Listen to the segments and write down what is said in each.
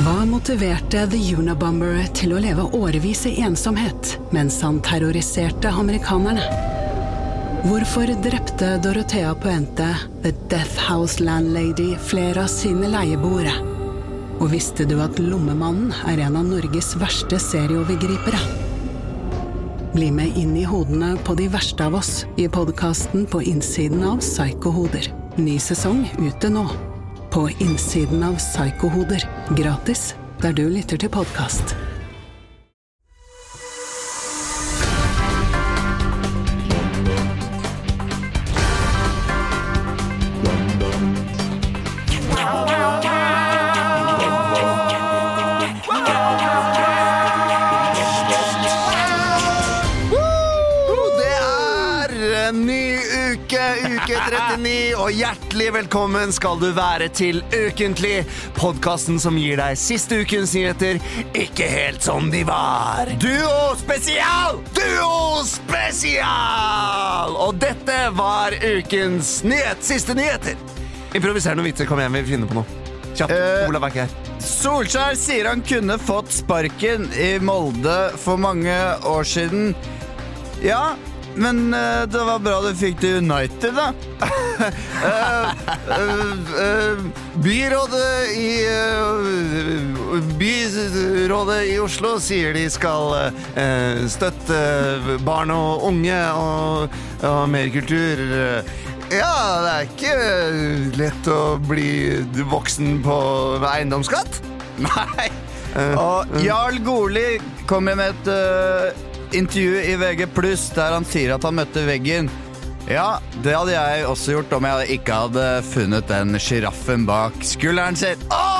Hva motiverte The Unabomber til å leve årevis I ensomhet, mens han terroriserte amerikanerne? Hvorfor drepte Dorothea Puente, The Death House Landlady, flere av sine leieboere? Og visste du at Lommemannen en av Norges verste serieovergripere? Bli med inn I hodene på de verste av oss I podcasten På innsiden av Psykohoder. Ny sesong ute nå. På innsiden av Psykohoder. Gratis, der du lytter til podcast. Uke 39, og hjertelig velkommen skal du være til Ukentlig, podcasten som gir deg siste ukens nyheter, ikke helt som de var. Duo spesial! Duo spesial! Og dette var ukens siste nyheter. Improviser noen vitser, kom igjen, vi finner på noe. Kjapt, Olav er ikke her. Solskjær sier han kunne fått sparken I Molde for mange år siden. Ja, men det var bra du fikk til United, da. Byrådet I Oslo sier de skal støtte barn og unge og mer kultur. Ja, det ikke lett å bli voksen på eiendomsskatt. Nei. Og Jarl Goli kommer med et intervju I VG+, der han sier at han møtte veggen. Ja, det hadde jeg også gjort om jeg ikke hadde funnet den giraffen bak skulderen sin.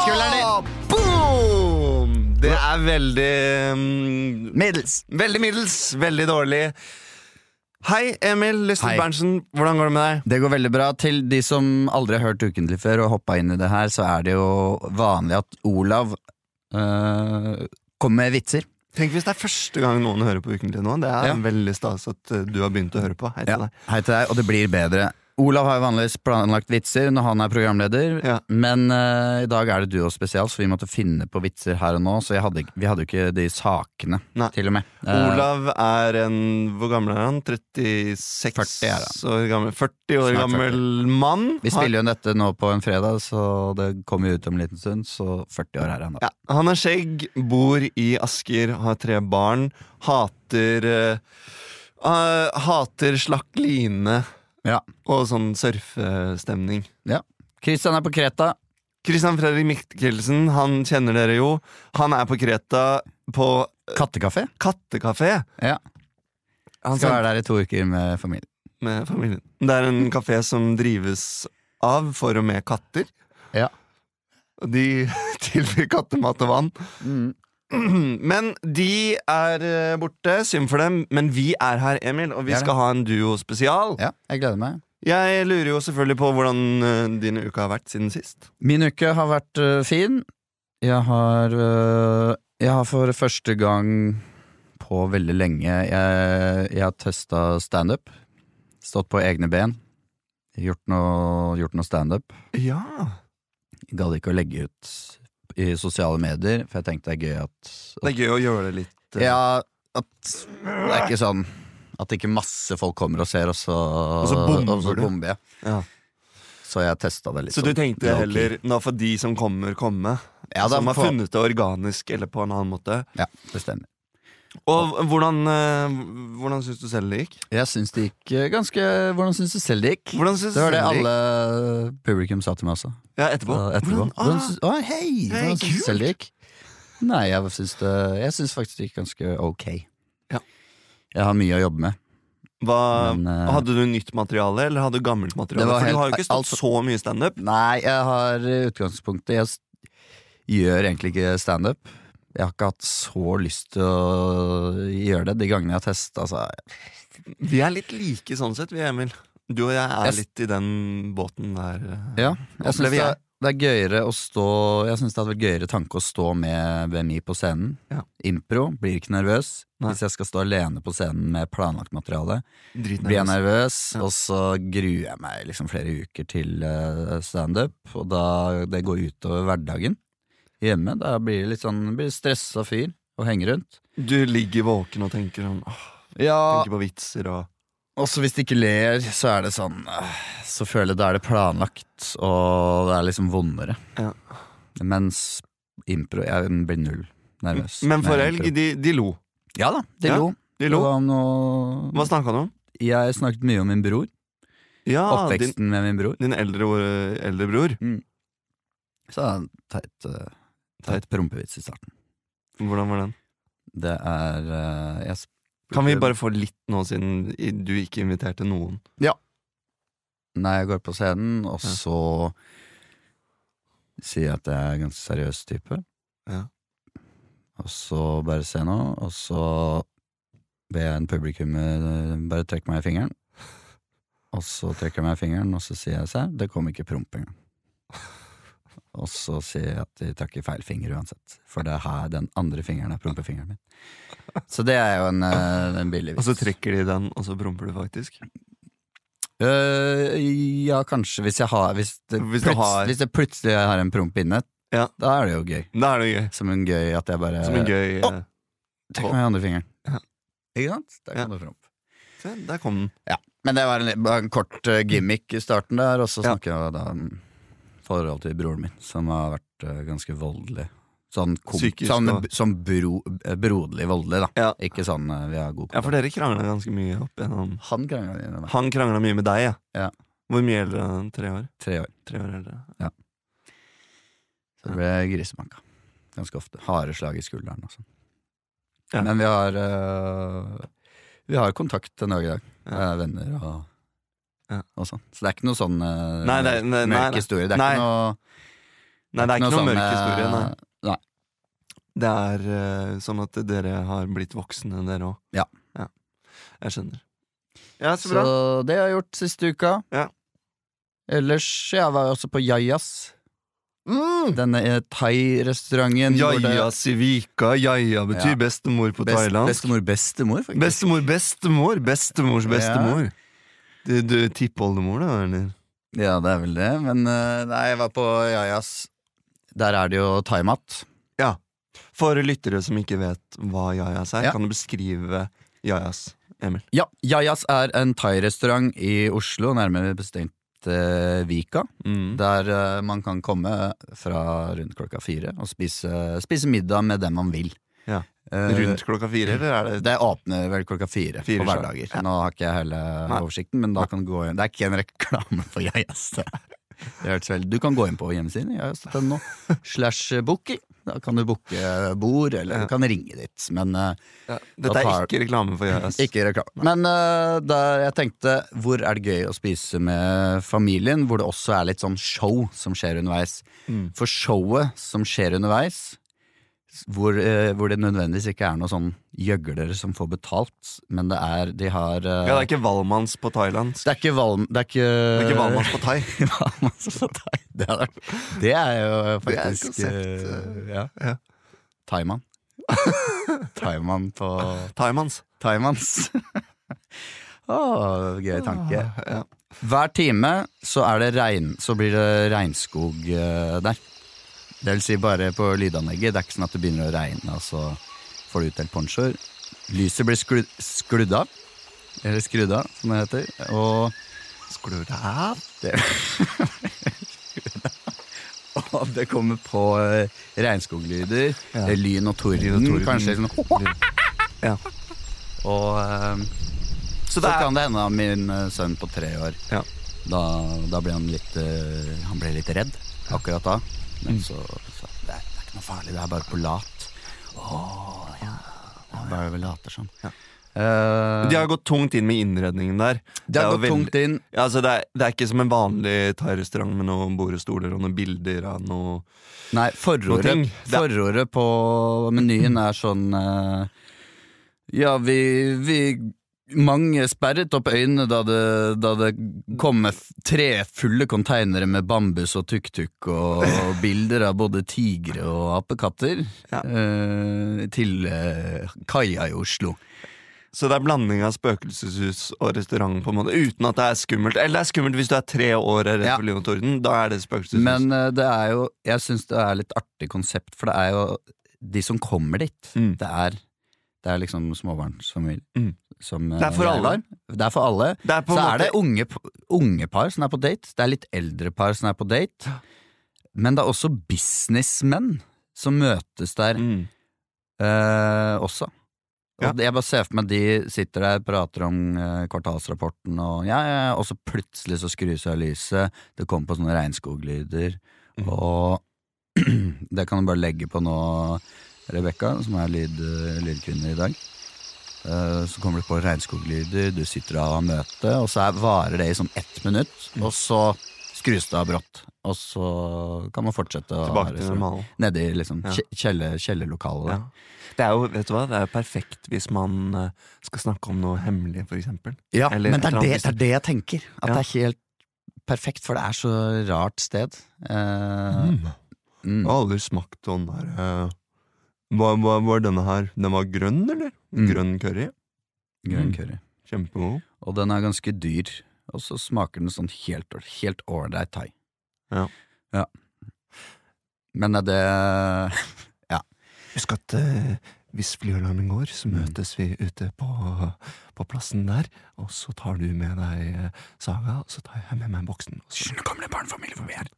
Boom! Det veldig middels. Veldig middels, veldig dårlig. Hei, Emil Lysted Berntsen, hvordan går det med deg? Det går veldig bra. Til de som aldri har hørt Ukentlig før og hoppet inn I det her, så det jo vanlig at Olav kommer med vitser. Tenk hvis det første gang noen hører på Ukentlig nå. Det veldig stas at du har begynt å høre på. Hei til deg. Hei til deg, og det blir bedre. Olav har jo vanligvis planlagt vitser når han programleder, men I dag det duo spesial, så vi måtte finne på vitser her og nå, så vi hadde jo ikke de sakene, til og med. Olav hvor gammel han? 36 år gammel, 40 år gammel mann. Vi spiller jo dette nå på en fredag, så det kommer jo ut om en liten stund, så 40 år han da. Ja, han har skjegg, bor I Asker, har 3 barn, hater slakk line, og sånn surfestemning. Ja. Kristian på Kreta. Kristian Fredrik Mikkelsen, han kjenner dere jo. Han på Kreta på Kattekafé. Ja. Han skal være der I 2 uker med familien. Med familien. Det en kafé som drives av for og med katter. Ja. Og de tilbyr kattemat og vann. Men de borte, synd for dem. Men vi her, Emil, og vi skal ha en duo spesial. Ja, jeg gleder meg. Jeg lurer jo selvfølgelig på hvordan din uke har vært siden sist. Min uke har vært fin. Jeg har for første gang på veldig lenge jeg har testet stand-up. Stått på egne ben. Gjort noe stand-up. Ja. Jeg gadd ikke å legge ut I sosiale medier, for jeg tenkte det gøy at det gøy å gjøre det litt Ja, at det ikke sånn at ikke masse folk kommer og ser, og så bomber jeg. Ja. Så jeg testet det litt. Så du tenkte heller, nå for de som kommer, som har funnet det organisk, eller på en annen måte? Ja, det stemmer. Og hvordan synes du selv det gikk? Jeg synes det gikk ganske Hvordan synes du selv det gikk? Det var det alle publikum sa til meg også. Ja, etterpå. Hei, hvordan synes du selv det gikk? Nei, jeg synes faktisk det gikk ganske ok. Ja. Jeg har mye å jobbe med. Hadde du nytt materiale, eller hadde du gammelt materiale? For du har jo ikke stått så mye stand-up. Nei, jeg har utgangspunktet Jeg gjør egentlig ikke stand-up. Jeg har ikke hatt så lyst til å gjøre det de gangene jeg har testet, altså. Vi litt like sånn sett, vi, Emil. Du og jeg litt I den båten der. Ja, jeg synes det gøyere å stå. Jeg synes det hadde vært gøyere tanke å stå med BMI på scenen. Impro, blir ikke nervøs. Hvis jeg skal stå alene på scenen med planlagt materiale, blir jeg nervøs, og så gruer jeg meg liksom flere uker til stand-up, og det går ut over hverdagen. hjemme. Da blir det litt sånn, blir stresset fyr og henger rundt. Du ligger våken og tenker sånn, tenker på vitser og... Også hvis de ikke ler, så det sånn, så føler jeg da det planlagt, og det liksom vondere. Ja. Mens impro, jeg blir null nervøs. Men for Elg, de lo. Ja da, de lo. De lo. Hva snakket du om? Jeg snakket mye om min bror. Ja, oppveksten med min bror. Din eldre bror. Så teit prompevits i starten. Hvordan var den? Det kan vi bare få litt nå, siden du ikke inviterte noen? Ja. Nei, jeg går på scenen, og så sier jeg at jeg en ganske seriøs type. Ja. Og så bare se nå, og så ber jeg en publikum bare trekke meg i fingeren. Og så trekker jeg meg i fingeren, og så sier jeg seg, det kom ikke promp engang. Og så sier jeg at de trakk i feil finger uansett. For det her, den andre fingeren prompefingeren min. Så det jo en billig vits. Og så trekker de den, og så promper du faktisk? Ja, kanskje. Hvis jeg plutselig har en promp inne, da det jo gøy. Da det gøy. Som en gøy at jeg bare... Som en gøy... Trekk meg i andre fingeren. Ja. Ikke sant? Der kom det promp. Se, der kom den. Ja, men det var en kort gimmick i starten der, og så snakker jeg da om forhold til broren min, som har vært ganske voldelig. Sånn broderlig voldelig da. Ja. Ikke sånn vi har god kontakt. Ja, for dere kranglet ganske mye opp igjennom. Han kranglet mye med deg, ja. Hvor mye eldre enn 3 år? 3 år. 3 år eldre. Ja. Så det ble grisebanka. Ganske ofte. Harde slag i skulderen og sånn. Ja. Men vi har kontakt en dag i dag. Vi venner og sånn. Så det ikke noe sånn mørk historie. Det ikke noe... Nei, det ikke noe mørk historie, nei. Det sånn at dere har blitt voksne, dere også. Ja. Jeg skjønner. Ja, så bra. Så det har jeg gjort siste uka. Ja. Ellers, jeg var også på Jayas. Denne thai-restauranten. Jayas i Vika. Jaya betyr bestemor på thailandsk. Bestemor, faktisk. Bestemors bestemor. Du tippoldemor, da, eller? Ja, det vel det. Men nei, jeg var på Jayas. Der det jo thaimat. Ja. For lyttere som ikke vet hva Jayas kan du beskrive Jayas, Emil? Ja, Jayas en thai-restaurant i Oslo, nærmere bestemt Vika, der man kan komme fra rundt klokka 4 og spise middag med dem man vil. Ja. Rundt klokka 4, eller det? Det åpner vel klokka 4 på hverdager. Ja. Nå har ikke jeg hele oversikten, men da kan du gå inn. Det ikke en reklame for Jayas. Du kan gå inn på hjemmesiden jayas.no/booking. Da kan du booke bord, eller du kan ringe dit. Men dette ikke reklame for Jayas. Ikke reklame. Men der jeg tenkte, hvor det gøy å spise med familien, hvor det også litt sånn show som skjer underveis. For showet som skjer underveis, hvor det nødvendigvis ikke noe sånn gjøglere som får betalt, men de har det ikke valmanns på thailandsk. Det ikke valmanns på thai. Valmanns på thai. Det jo faktisk konsept. Thaimann. Thaimann på Thaimanns. Gøy tanke. Hver time så blir det regnskog der. Det vil si bare på lydanlegget. Det ikke sånn at det begynner å regne, og så får du utdelt ponchoer. Lyset blir skrudd av, eller skrudd av, som det heter. Og skrudd av? Og det kommer på regnskoglyder, lyn og torden, kanskje sånn. Ja. Og så kan det hende av min sønn på 3 år. Ja. Da ble han ble litt redd akkurat da. Men så det ikke noe farlig, det bare på lat. Bare vi later sånn. De har gått tungt inn med innredningen der. De har gått tungt inn. Ja, altså det ikke som en vanlig thai-restaurant med noen bord og stoler og noen bilder av noe. Nei, forordet på menyen sånn ja, mange sperret opp øynene da det kom med 3 fulle containere med bambus og tuk-tuk og bilder av både tigre og apekatter til kaia i Oslo. Så det blanding av spøkelseshus og restaurant på en måte, uten at det skummelt. Eller det skummelt hvis du 3 år rett for Liv og Torden, da det spøkelseshus. Men det jo, jeg synes det litt artig konsept, for det jo de som kommer dit. Det liksom småbarnsfamilier. Som, det for alle. Det for alle. Så det unge par som på date, det litt eldre par som på date, men det også businessmenn som møtes der også. Og jeg bare ser for meg de sitter der, prater om kvartalsrapporten og så plutselig så skrus av lyset, det kommer på sånne regnskoglyder og det kan du bare legge på nå, Rebecca, som lydkvinne i dag, så kommer det på regnskoglyder, du sitter av møte, og så varer det i sånn 1 minutt, og så skrus det av brått, og så kan man fortsette tilbake til normalen nede i liksom kjellerlokalet der. Det jo, vet du hva, det jo perfekt hvis man skal snakke om noe hemmelig, for eksempel. Ja, eller, men det det jeg tenker, at det helt perfekt, for det så rart sted. Jeg har aldri smakt sånn der. Var denne her, den var grønn, eller? Grønn curry? Grønn curry. Kjempegod. Og den ganske dyr, og så smaker den sånn helt ordentlig thai. Ja. Men det Husk at hvis flyalarmen går, så møtes vi ute på plassen der, og så tar du med deg Saga, og så tar jeg med meg boksen. Nå kommer det barnefamilie forbi her.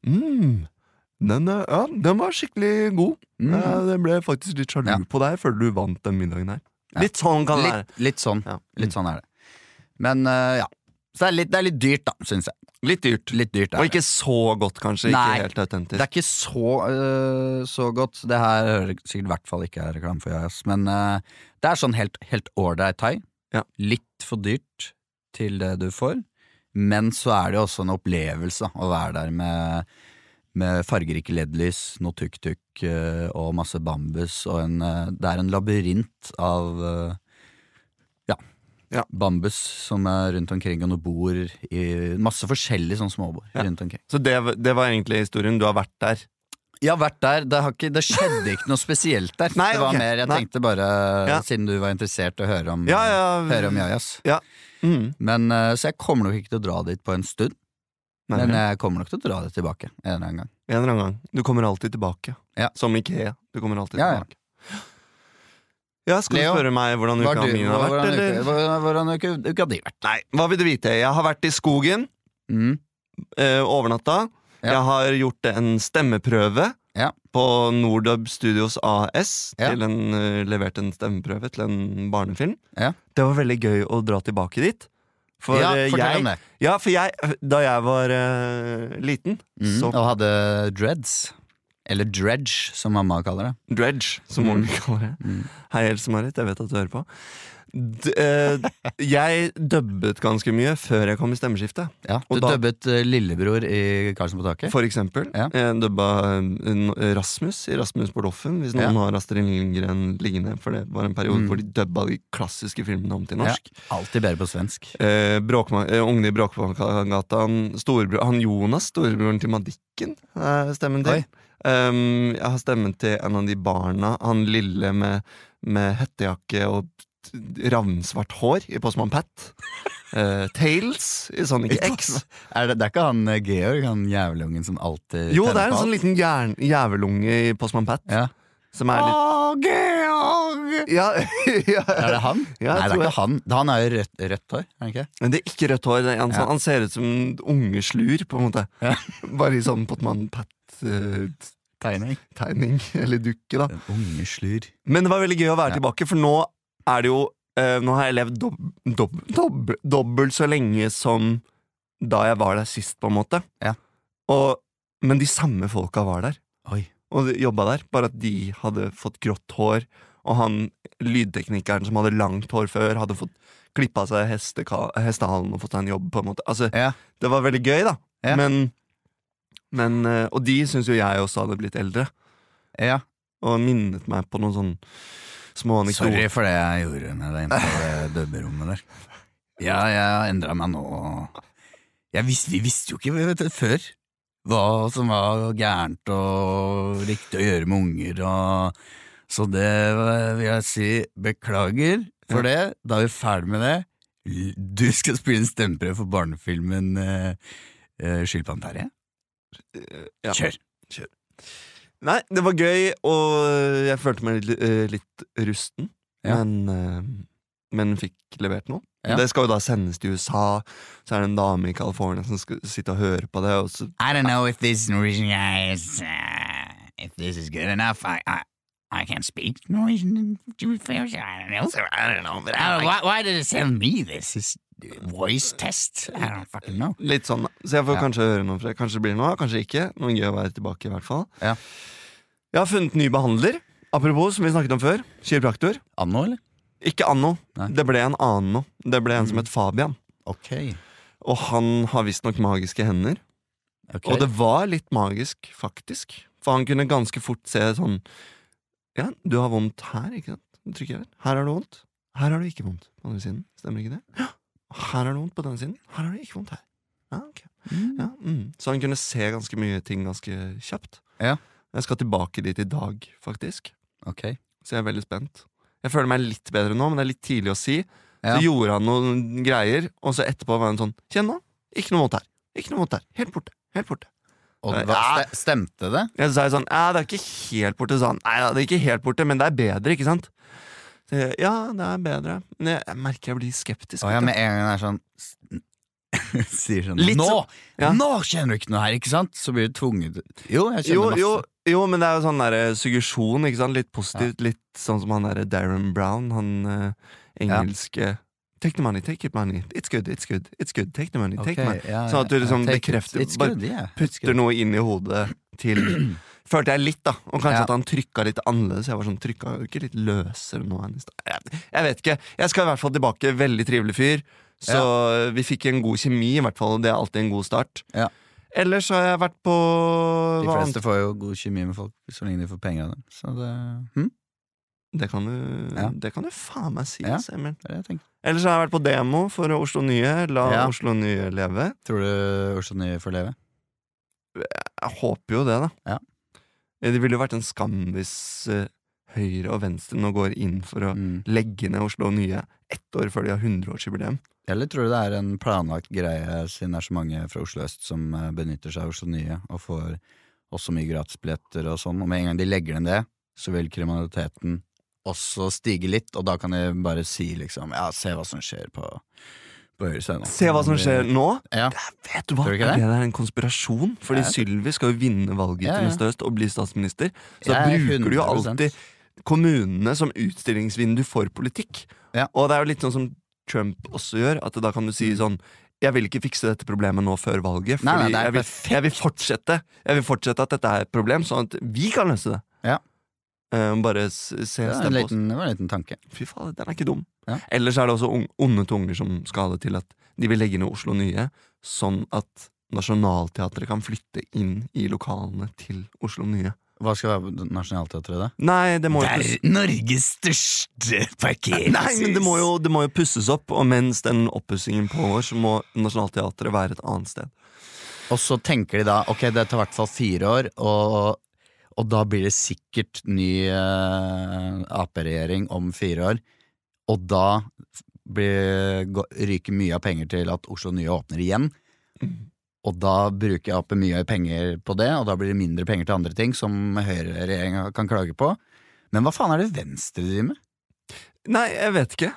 Den var skikkelig god. Det ble faktisk litt sjalu på deg før du vant den middagen her. Litt sånn kan det være. Litt sånn det. Men så det litt dyrt da, synes jeg. Litt dyrt. Og ikke så godt, kanskje. Nei, ikke helt autentisk. Det ikke så godt. Det her hører sikkert I hvert fall ikke reklame for Jajas, men det sånn helt ordentlig thai. Litt for dyrt til det du får, men så det jo også en opplevelse å være der med fargerike LED-lys, noe tuk-tuk og masse bambus, og det en labyrint av bambus som rundt omkring, og noe bord I masse forskjellige sånne småbord rundt omkring. Så det var egentlig historien, du har vært der? Jeg har vært der, det skjedde ikke noe spesielt der. Nei, det var mer, jeg tenkte bare, siden du var interessert å høre om Jajas. Men, så jeg kommer nok ikke til å dra dit på en stund, men jeg kommer nok til å dra dit tilbake en eller annen gang. En eller annen gang. Du kommer alltid tilbake. Som IKEA, du kommer alltid tilbake. Ja, skal Leo, du spørre meg hvordan uka min har vært, eller? Hvordan uka di vært? Nei, hva vil du vite? Jeg har vært I skogen, overnatta. Jeg har gjort en stemmeprøve på Nordub Studios AS, levert en stemmeprøve til en barnefilm. Det var veldig gøy å dra tilbake dit. Fortell om det. Ja, for da jeg var liten, så... Og hadde dreads. Eller dredge, som mamma kaller det. Dredge, som moren kaller det. Hei, Else-Marit, jeg vet at du hører på. Jeg dubbet ganske mye før jeg kom I stemmeskiftet. Ja, du dubbet lillebror I Karlsson på taket? For eksempel. Jeg dubba Rasmus I Rasmus på Doffen, hvis noen har Astrid Lindgren liggende, for det var en periode hvor de dubba de klassiske filmene om til norsk. Alltid bedre på svensk. Ungene I Bråkgata, han Jonas, storebroren til Madikken, stemmen til. Jeg har stemmen til en av de barna, han lille med hettejakke og ravnsvart hår I Postman Pat. Tails I Sonic X. Det ikke han Georg, han jævelungen som alltid... Jo, det en sånn liten jævelunge I Postman Pat. Som litt... Georg! Ja. Det han? Ja, nei, det ikke han. Han jo rødt hår, det ikke? Men det ikke rødt hår, han ser ut som en ungeslur, på en måte. Bare I sånn Postman Pat... tegning eller dukke da. En unge slur. Men det var veldig gøy å være tilbake, for nå det jo nå har jeg levd dobbelt så lenge som da jeg var der sist, på en måte. Men de samme folka var der. Og de jobbet der, bare at de hadde fått grått hår, og han lydteknikeren som hadde langt hår før hadde fått klippet seg hestehalen og fått en jobb, på en måte. Altså, det var veldig gøy da. Men, og de synes jo jeg også hadde blitt eldre. Og minnet meg på noen sånn små anekdoter. Sorry for det jeg gjorde med deg inne på det døberommet der. Jeg endret meg nå. Vi visste jo ikke før hva som var gærent og riktig å gjøre med unger. Så det vil jeg si beklager. For det, da er vi ferdig med det. Du skal spille en stemmeprøve for barnefilmen Skylpann Terje. Ja. Kjør. Nei, det var gøy, og jeg følte meg litt rusten, men fikk levert noe. Det skal jo da sendes til USA, så er det en dame i California som skal sitte og høre på det. Og så, I don't know if this Norwegian guy is, if this is good enough. I can't speak Norwegian. I don't know. But why did it send me this voice test? I don't fucking know. Litt sånn, så jeg får kanskje høre noe fra det. Kanskje det blir noe, kanskje ikke. Noe gøy å være tilbake i hvert fall. Ja. Jeg har funnet ny behandler. Apropos, som vi snakket om før, kiropraktor. Anno, eller? Ikke Anno, Nei. det ble en annen nå. Det ble en som het Fabian. Ok. Og han har visst nok magiske hender. Okay. Og det var litt magisk, faktisk. For han kunne ganske fort se sånn, ja, du har vondt her, ikke sant? Du trykker her. Her har du vondt. Her har du ikke vondt på denne siden. Stemmer ikke det? Ja. Her har du vondt på denne siden. Her har du ikke vondt her. Ja, ok. Ja, Så han kunne se ganske mye ting ganske kjapt. Ja. Jeg skal tilbake dit i dag, faktisk. Ok. Så jeg er veldig spent. Jeg føler meg litt bedre nå, men det er litt tidlig å si. Ja. Så gjorde han noen greier, og så etterpå var han sånn, kjenn nå, ikke noe vondt her. Ikke noe vondt her. Helt borte. Helt borte. Og stemte det? Jeg sa sånn, ja, det er ikke helt borte, sa han. Nei, det er ikke helt borte, men det er bedre, ikke sant? Så jeg, ja, det er bedre. Men jeg merker jeg blir skeptisk. Og med en gang det er sånn sier sånn, litt nå kjenner du ikke noe her, ikke sant? Så blir du tvunget. Jo, jeg kjenner masse. Jo, men det er jo sånn der suggesjon, ikke sant? Litt positivt, litt sånn som han der Darren Brown, han engelske take the money, it's good, take the money, take the money. Sånn at du liksom bekrefter, putter noe inn i hodet til følte jeg litt da, og kanskje at han trykket litt annerledes. Jeg var sånn, trykket jo ikke litt løsere nå enn i sted. Jeg vet ikke, jeg skal i hvert fall tilbake. Veldig trivelig fyr. Så vi fikk en god kjemi i hvert fall, og det er alltid en god start. Ellers har jeg vært på de fleste får jo god kjemi med folk så lenge de får penger av dem. Så det kan du faen meg si, Emil. Det Ellers har jeg vært på demo for Oslo Nye. Oslo Nye leve. Tror du Oslo Nye får leve? Jeg håper jo det da. Det ville jo vært en skam hvis høyre og venstre nå går inn for å legge ned Oslo Nye 1 år før de har 100-årsjubileum. Eller tror du det er en planlagt greie siden det er så mange fra Oslo Øst som benytter seg av Oslo Nye og får også mye gratisbilletter og sånn, og med en gang de legger ned det, så vil kriminaliteten også stige litt, og da kan de bare si liksom, ja, se hva som skjer på høyre siden. Se hva som skjer nå? Ja. Vet du hva? Det er en konspirasjon, fordi Sylvi skal jo vinne valget til neste høst og bli statsminister, så da bruker du jo alltid kommunene som utstillingsvindu for politikk. Og det er jo litt sånn som Trump også gjør, at da kan du si sånn, jeg vil ikke fikse dette problemet nå før valget, fordi jeg vil fortsette at dette er et problem, sånn at vi kan løse det. Bare se det var en liten tanke. Fy faen, den er ikke dum. Ellers er det også onde tunger som skal ha det til at de vil legge ned Oslo Nye, sånn at Nationaltheatret kan flytte inn i lokalene til Oslo Nye. Hva skal være Nationaltheatret da? Nei, det må jo Norges største parkering. Nei, men det må jo pusses opp, og mens den oppussingen pågår, så må Nationaltheatret være et annet sted. Og så tenker de da, ok, det tar i hvert fall 4 år, og da blir det sikkert ny AP-regjering om 4 år, og da ryker mye av penger til at Oslo Nye åpner igjen, og da bruker AP mye penger på det, og da blir det mindre penger til andre ting som Høyre-regjeringen kan klage på. Men hva faen er det Venstre driver med? Nei, jeg vet ikke.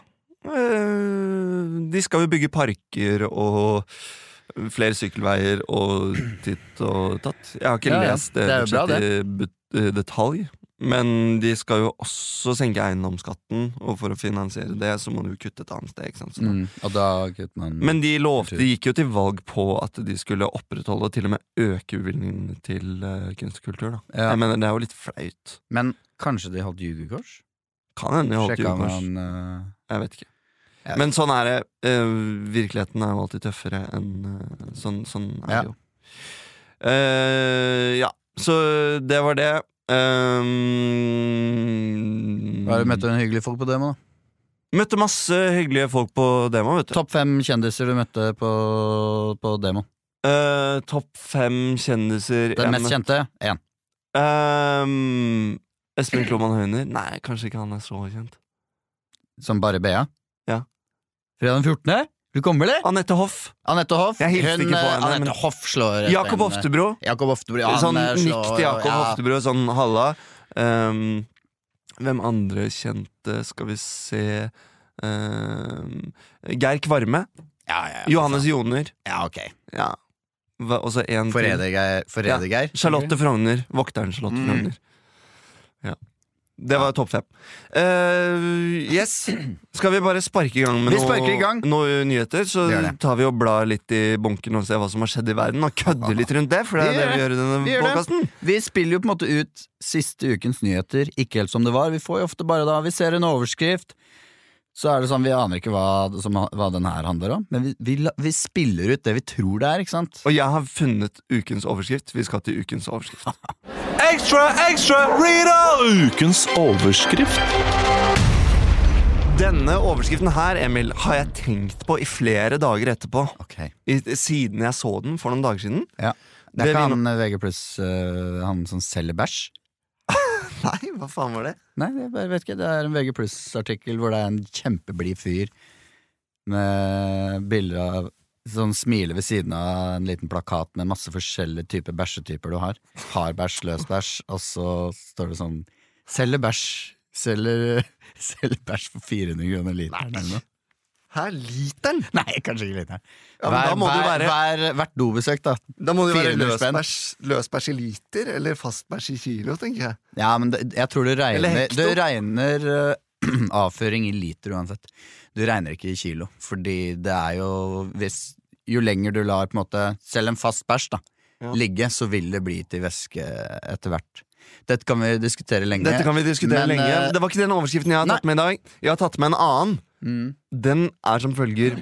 De skal jo bygge parker og flere sykkelveier og titt og tatt. Jeg har ikke lest det budsjettet i detalj, men de skal jo også senke eiendomsskatten, og for å finansiere det så må du kutte et annet sted, ikke sant? Og da kutter man. Men de gikk jo til valg på at de skulle opprettholde og til og med øke bevilgningene til kunst og kultur da. Jeg mener, det er jo litt flaut. Men kanskje de holdt jugekors? Kan hende de holdt jugekors. Jeg vet ikke. Men sånn er det. Virkeligheten er jo alltid tøffere enn sånn er det jo. Ja, så det var det. Møtte du en hyggelig folk på demo da? Møtte masse hyggelige folk på demo, vet du. Topp 5 kjendiser du møtte på demo? Topp 5 kjendiser. Den mest kjente? 1. Espen Kloman Høyner. Nei, kanskje ikke han er så kjent. Som bare Bea? Ja. Fredag den 14. Du kommer, eller? Anette Hoff. Anette Hoff. Jeg hilste ikke på henne, Anette men- Hoff slår Jakob Oftebro. Jakob Oftebro, ja, Sånn han nikk slår- til Jakob ja. Oftebro, sånn halla. Hvem andre kjente, skal vi se Geir Kvarme. Ja, Johannes Joner. Ja, ok. Ja. Også en til. Forrædergeir. Charlotte Frogner. Vokteren Charlotte Frogner. Ja. Det var topp 5. Yes. Skal vi bare sparke i gang med Vi sparker i gang. noen nyheter? Så Vi gjør det. tar vi og blar litt i bunken og ser hva som har skjedd i verden, og kødder litt rundt det, for det er det vi gjør i denne Vi gjør det. podcasten. Vi spiller jo på en måte ut siste ukens nyheter, ikke helt som det var. Vi får jo ofte bare da vi ser en overskrift, så er det sånn, vi aner ikke hva den her handler om, men vi spiller ut det vi tror det er, ikke sant? Og jeg har funnet ukens overskrift. Vi skal til ukens overskrift. Ekstra, ekstra, Rita! Ukens overskrift. Denne overskriften her, Emil, har jeg tenkt på i flere dager etterpå. Ok. Siden jeg så den for noen dager siden. Ja. Det er ikke han VG+, han som selger bæsj. Nei, hva faen var det? Nei, jeg bare vet ikke, det er en VG+-artikkel hvor det er en kjempeblid fyr med bilder av sånn smile ved siden av en liten plakat med masse forskjellige typer bæsjetyper du har. Har bæsj, løs bæsj, og så står det sånn selger bæsj, selger bæsj for 400 kroner literen eller noe. Hæ, literen? Nei, kanskje ikke literen. Ja, men da må det være hvert dobesøk da. Da må det være 400 spenn. løsbæsj i liter, eller fastbæsj i kilo, tenker jeg. Ja, men jeg tror Eller hekto. du regner avføring i liter uansett. Du regner ikke i kilo, fordi det er jo jo lenger du lar på en måte, selv en fast bæsj da, ligge, så vil det bli til væske etter hvert. Dette kan vi diskutere lenge. lenge. Det var ikke den overskriften jeg har tatt med i dag. Jeg har tatt med en annen. Den er som følger.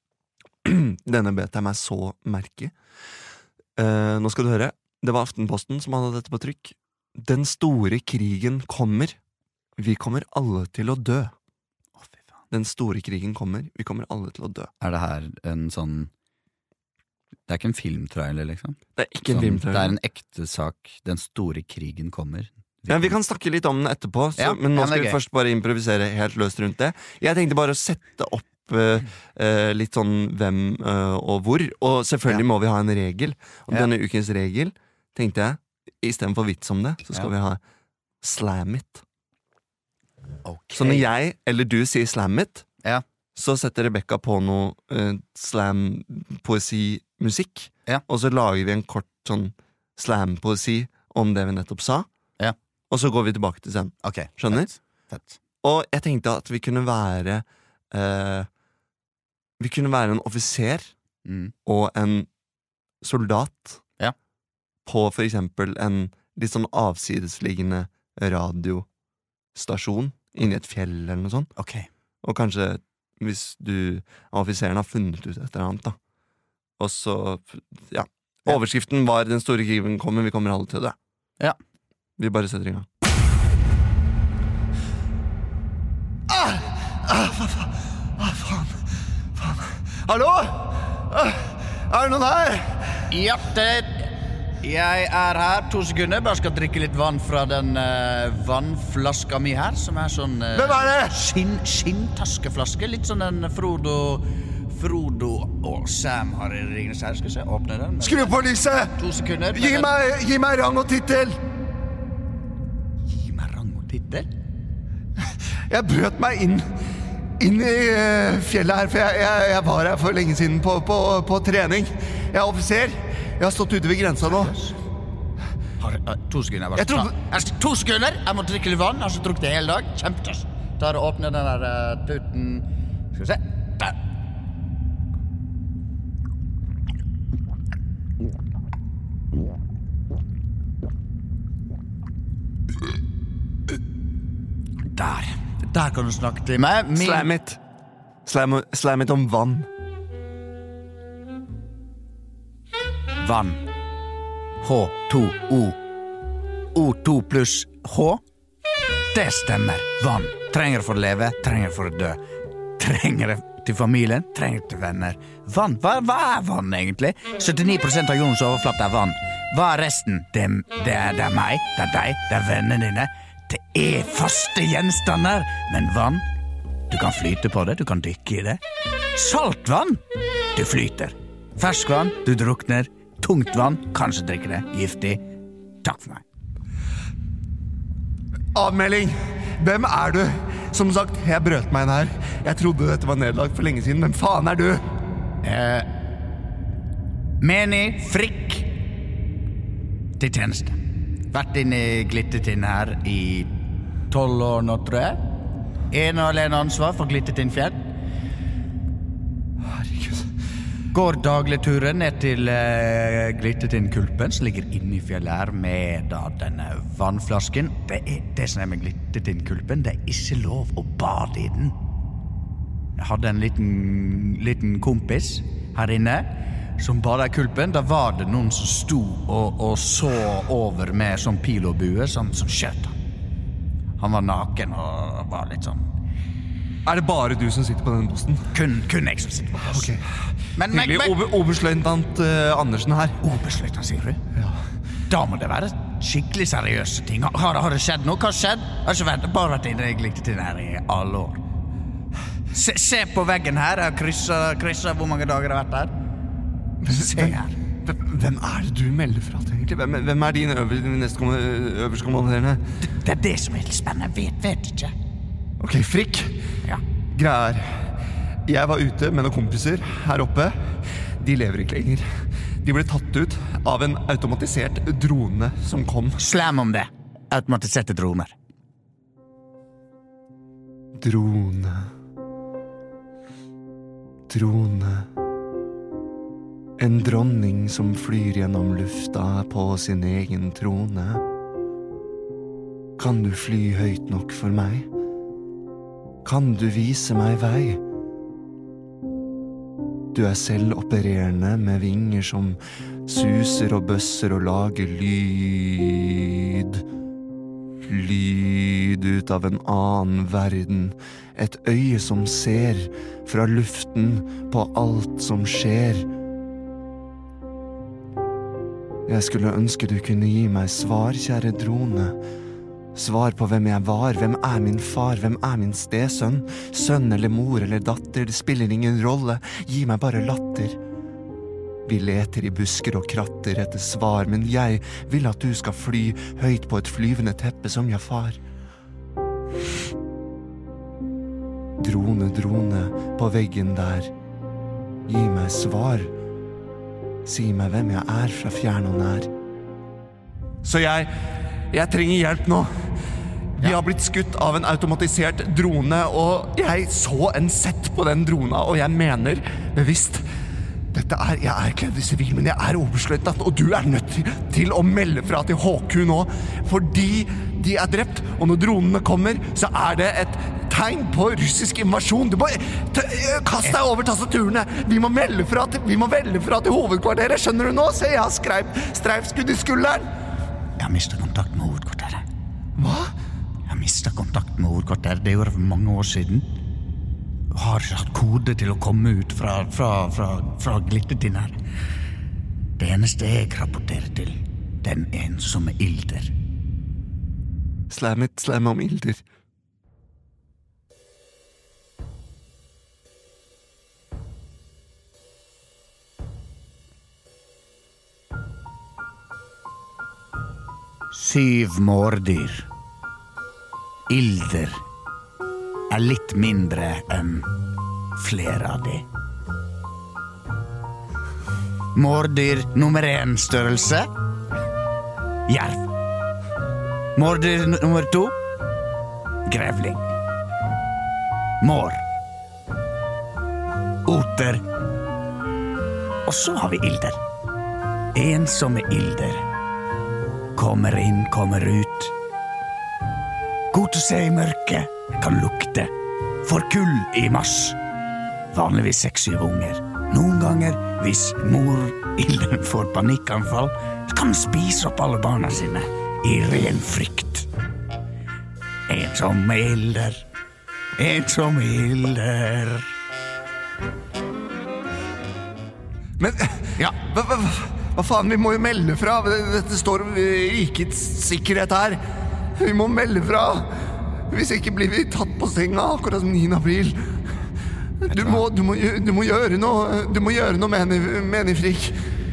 Denne bet jeg meg så merke. Nå skal du høre. Det var Aftenposten som hadde dette på trykk. Den store krigen kommer. Vi kommer alle til å dø. Den store krigen kommer. Vi kommer alle til å dø. Er det her en sånn, det er ikke en filmtrailer liksom? Det er ikke en Sånn, filmtrailer. det er en ekte sak. Den store krigen kommer. Ja, vi kan snakke litt om den etterpå, Ja, men nå ja, det er skal vi gøy. først bare improvisere helt løst rundt det. Jeg tenkte bare å sette opp litt sånn hvem og hvor, og selvfølgelig må vi ha en regel. Og Ja. denne ukens regel tenkte jeg, i stedet for vits om det, så skal vi ha slam it. Ok. Så når jeg eller du sier slam it, Ja. så setter Rebecca på noe slam-poesi-musikk, Ja. og så lager vi en kort sånn slam-poesi om det vi nettopp sa, Ja. og så går vi tilbake til scenen. Ok, Skjønner? Fett. Og jeg tenkte at vi kunne være en offiser og en soldat Ja. på for eksempel en litt sånn avsidesliggende radiostasjon inni et fjell eller noe sånt. Ok. Og kanskje hvis offiseren har funnet ut et eller annet da. Og så, ja. Overskriften var 'Den store krigen kommer, vi kommer alle til det'. Ja. Vi bare setter i gang. Faen. Hallo? Er det noen her? Ja, jeg er her, 2 sekunder. Bare skal drikke litt vann fra den vannflaska mi her, som er sånn Hvem er det? skinntaskeflaske. Litt sånn den Frodo og Sam har i Ringenes herre. Skal vi se, åpne den. Skru på lyset! 2 sekunder. Gi meg rang og tittel! Gi meg rang og tittel. Jeg brøt meg inn i fjellet her, for jeg var her for lenge siden på trening. Jeg er offiser. Jeg har stått ute ved grensa nå. 2 sekunder. Jeg trodde- 2 sekunder! Jeg må drikke litt vann. Jeg har ikke drukket det hele dag. Kjempetørs. Ta og åpne den der tuten. Skal vi se. Der. Der kan du snakke til meg. Slam it. Slam it om vann. Vann. H2O. O2 pluss H. Det stemmer. Vann. Trenger for å leve, trenger for å dø. Trenger det til familien, trenger det til venner. Vann. Hva er vann egentlig? 79% av jordens overflate er vann. Hva er resten? Det er meg, det er deg, det er vennene dine. Det er faste gjenstander. Men vann, du kan flyte på det, du kan dykke I det. Saltvann, du flyter. Ferskvann, du drukner. Tungt vann, kanskje drikker det. Giftig. Takk for meg. Avmelding! Hvem du? Som sagt, jeg brøt meg inn her. Jeg trodde dette var nedlagt for lenge siden. Hvem faen du? Meni Frikk til tjeneste. Vært inn I Glittertind her I 12 år nå, tror jeg. En og alene ansvar for Glittertindfjell. Herregud. Går daglig turen ned til Glittertindkulpen, som ligger inne I fjellet her med da, denne vannflasken. Det som med Glittertindkulpen, det ikke lov å bade I den. Jeg hadde en liten kompis her inne, som badet I kulpen. Da var det noen som sto og så over med sånn pil og bue som skjøt han. Han var naken og var litt sånn. Det bare du som sitter på den posten? Kun jeg som sitter på posten. Ok. Hyggelig, oberstløytnant Andersen her. Oberstløytnant, sier du? Ja. Da må det være skikkelig seriøse ting. Har det skjedd noe? Hva har skjedd? Har ikke bare vært inne I Glittertind her I alle år. Se på veggen her. Jeg har krysset hvor mange dager jeg har vært der. Se her. Hvem det du melder fra til egentlig? Hvem din øverstkommanderende? Det det som litt spennende. Vet ikke. Ok, Frikk. Ja. Greia jeg var ute med noen kompiser her oppe. De lever ikke lenger. De ble tatt ut av en automatisert drone som kom. Slam om det. Automatiserte droner. Drone. En dronning som flyr gjennom lufta på sin egen trone. Kan du fly høyt nok for meg? Kan du vise meg vei? Du selv opererende med vinger som suser og bøsser og lager lyd. Lyd ut av en annen verden. Et øye som ser fra luften på alt som skjer. Jeg skulle ønske du kunne gi meg svar, kjære drone. Svar på hvem jeg var, hvem min far, hvem min stesønn, sønn eller mor eller datter, det spiller ingen rolle, gi meg bare latter. Vi leter I busker og kratter etter svar, men jeg vil at du skal fly høyt på et flyvende teppe som jeg far. Drone på veggen der, gi meg svar, si meg hvem jeg fra fjern og nær. Så jeg trenger hjelp nå. Vi har blitt skutt av en automatisert drone, og jeg så en sett på den drona, og jeg mener bevisst, jeg kledd I sivil, men jeg oberstløytnant, og du nødt til å melde fra til HQ nå, fordi de drept, og når dronene kommer, så det et tegn på russisk invasjon. Du må kaste deg over tastaturene. Vi må melde fra til hovedkvarteret, skjønner du nå? Se, jeg har streifskudd I skulderen. Jeg har mistet kontakt med hovedkvarteret. Hva? Jeg har mistet kontakt med hovedkvarteret. Det gjorde jeg for mange år siden. Jeg har ikke hatt kode til å komme ut fra Glittertind her. Det eneste jeg rapporterer til, den ensomme ilder. Slam om ilder. Syv mårdyr. Ilder litt mindre enn flere av de. Mårdyr nummer 1 størrelse. Jerv. Mårdyr nummer 2. Grevling. Mår. Oter. Og så har vi ilder. Ensomme ilder. Kommer inn, kommer ut. God til å se I mørket. Kan lukte. Får kull I mars. Vanligvis 6-7 unger. Noen ganger, hvis mor-ilden får panikkanfall, så kan den spise opp alle barna sine I ren frykt. Ensomme ilder. Ensomme ilder. Men, ja, hva faen, vi må jo melde fra. Dette står om rikets sikkerhet her. Vi må melde fra. Hvis ikke blir vi tatt på senga akkurat som 9. april. Du må gjøre noe. Du må gjøre noe, mener Frikk.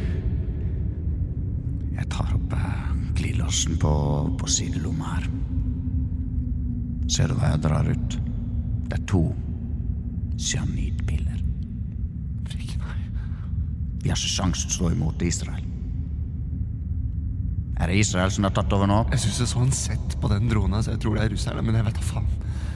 Jeg tar opp glidelåsen på sidelomma her. Ser du hva jeg drar ut? Det 2 cyanidpiller. Frikk, nei. Vi har ikke sjans til å stå imot Israel. Det Israel som har tatt over nå? Jeg synes jeg så en sett på den dronen, så jeg tror det russerne, men jeg vet da faen.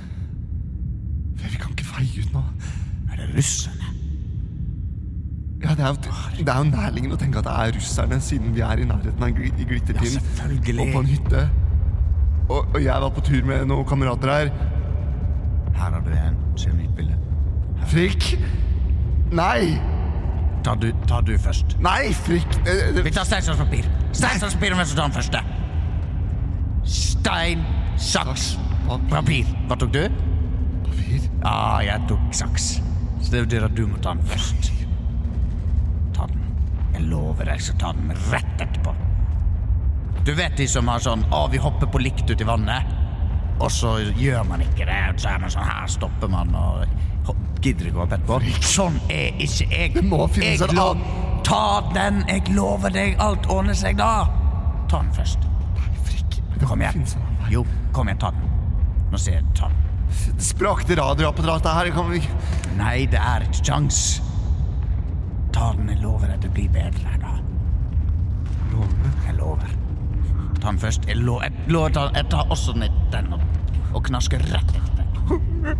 Vi kan ikke feie ut nå. Det russerne? Ja, det er jo nærliggende å tenke at det russerne, siden vi i nærheten av Glittertind. Ja, selvfølgelig. Og på en hytte. Og jeg var på tur med noen kamerater her. Her har du en cyanidpille. Frikk! Nei! Ta du først. Nei, Frikk! Vi tar stein, saks, papir. Stein, saks, papir, og hvem som tar den første? Stein, saks, papir. Hva tok du? Papir? Ja, jeg tok saks. Så det betyr at du må ta den først. Ta den. Jeg lover deg, så ta den rett etterpå. Du vet de som har sånn, vi hopper på likt ut i vannet, og så gjør man ikke det, og så man sånn, her stopper man, og gidder ikke opp etterpå. Sånn ikke jeg. Det må finnes en annen. Ta den, jeg lover deg, alt ordner seg da. Ta den først. Nei, Frikk. Kom igjen. Jo, kom igjen, ta den. Nå sier jeg, ta den. Det sprakte radioapparatet her, kan vi... Nei, det ikke sjans. Ta den, jeg lover deg, det blir bedre her da. Lover du? Jeg lover. Ta den først. Jeg lover, jeg tar også den og knasker rett etter den.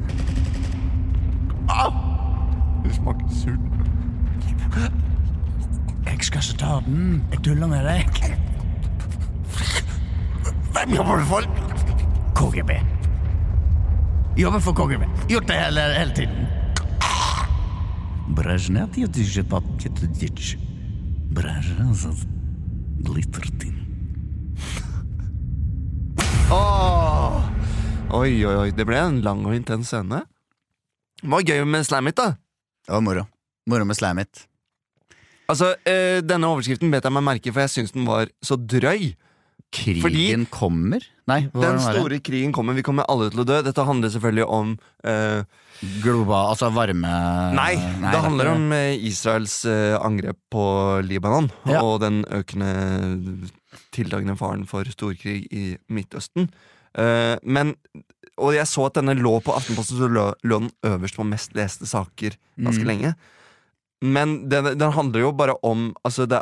Au! Det smaker surt. Jeg skal ikke ta den. Jeg tuller med deg. Hvem jobber du for? KGB. Jobber for KGB. Gjort det hele tiden. Brezhnev, jeg ikke papket ditch. Brezhnev, Glittertind. Oi, det ble en lang og intens scene. Det var gøy med Slamit da. Det var moro. Moro med Slamit. Altså, denne overskriften bet jeg meg merke, for jeg synes den var så drøy. Krigen kommer? Nei, den store krigen kommer, vi kommer alle til å dø. Dette handler selvfølgelig om global, altså varme. Nei, det handler om Israels angrep på Libanon, ja. Og den økende tiltagende faren for storkrig i Midtøsten. Og jeg så at denne lå på Aftenposten, så lå den øverst på mest leste saker ganske lenge. Men den handler jo bare om, altså det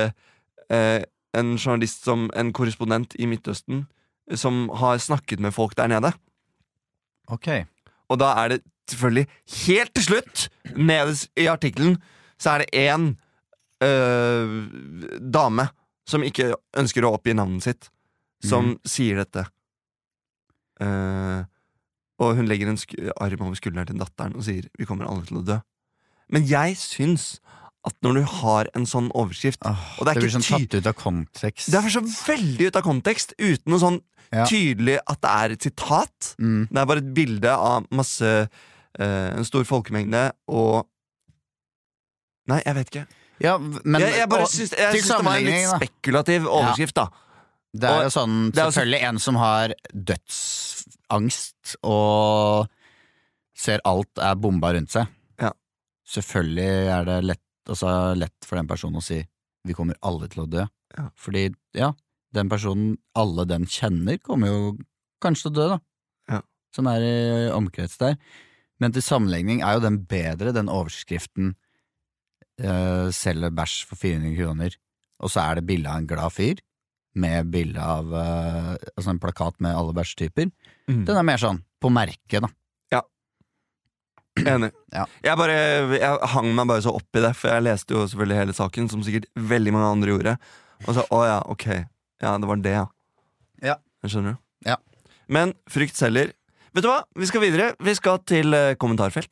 en journalist, en korrespondent i Midtøsten, som har snakket med folk der nede. Ok. Og da det selvfølgelig helt til slutt, nederst i artikkelen, så det en dame som ikke ønsker å oppgi navnet sitt, som sier dette. Og hun legger en arm over skulderen til datteren og sier, vi kommer alle til å dø. Men jeg synes at når du har en sånn overskrift, og det blir sånn tatt ut av kontekst. Det så veldig ut av kontekst, uten noe sånn tydelig at det et sitat. Det bare et bilde av masse, en stor folkemengde, og nei, jeg vet ikke. Ja, men jeg synes det var en litt spekulativ overskrift da. Det jo sånn, selvfølgelig en som har dødsangst og ser alt bomba rundt seg. Ja. Selvfølgelig det lett for den personen å si vi kommer alle til å dø. Ja. Fordi, den personen alle den kjenner kommer jo kanskje til å dø da. Ja. Som i omkrets der. Men til sammenligning jo den bedre, den overskriften selger bæsj for 400 kroner, og så det bilde av en glad fyr med bilde av altså en plakat med alle bæsjtyper. Den mer sånn på merket da. Ja. Enig. Ja. Jeg hang meg bare så opp i det, for jeg leste jo selvfølgelig hele saken, som sikkert veldig mange andre gjorde, og så, ok, det var det, ja. Skjønner du? Ja. Men frykt selger. Vet du hva? Vi skal videre. Vi skal til kommentarfelt.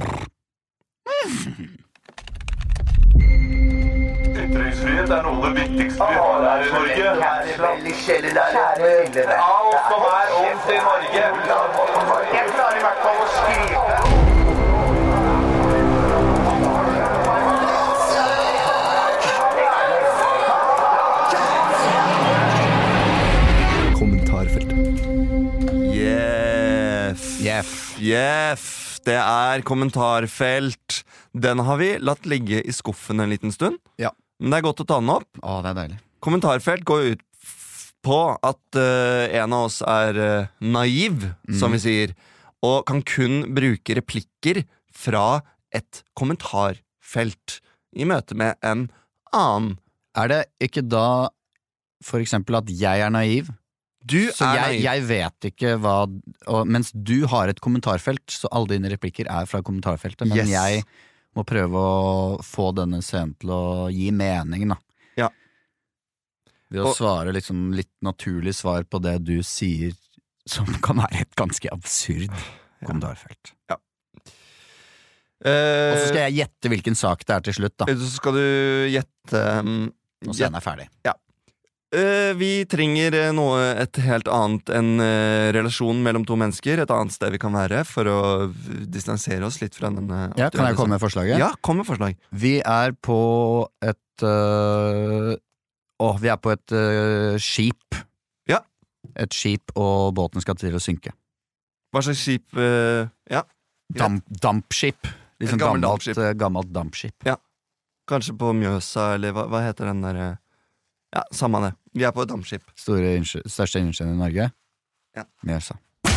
Ytringsfrihet noe av det viktigste vi har her i Norge. Alt som ondt i Norge. Jeg klarer i hvert fall å skrive. Kommentarfelt. Yeah. Jeff. Det kommentarfelt. Den har vi latt ligge i skuffen en liten stund. Ja. Men det godt å ta den opp. Det deilig. Kommentarfelt går ut på at en av oss naiv, som vi sier, og kan kun bruke replikker fra et kommentarfelt i møte med en annen. Det ikke da for eksempel at jeg naiv? Så naiv. Jeg vet ikke hva mens du har et kommentarfelt, så alle dine replikker fra kommentarfeltet, men jeg må prøve å få denne scenen til å gi mening da. Ja. Ved å svare liksom litt naturlig svar på det du sier, som kan være et ganske absurd kommentarfelt. Ja. Og så skal jeg gjette hvilken sak det til slutt da. Så skal du gjette og scenen ferdig. Ja. Vi trenger et helt annet enn relasjon mellom to mennesker, et annet sted vi kan være for å distansere oss litt fra denne. Ja, kan jeg komme med forslaget? Ja, kom med forslag. Vi på et skip. Ja. Et skip, og båten skal til å synke. Hva slags skip? Ja. Dampskip. Liksom gammelt dampskip. Ja. Kanskje på Mjøsa, eller hva heter den der? Ja, samme det. Vi på et dampskip. Største innsjøen i Norge? Ja. Mjøsa.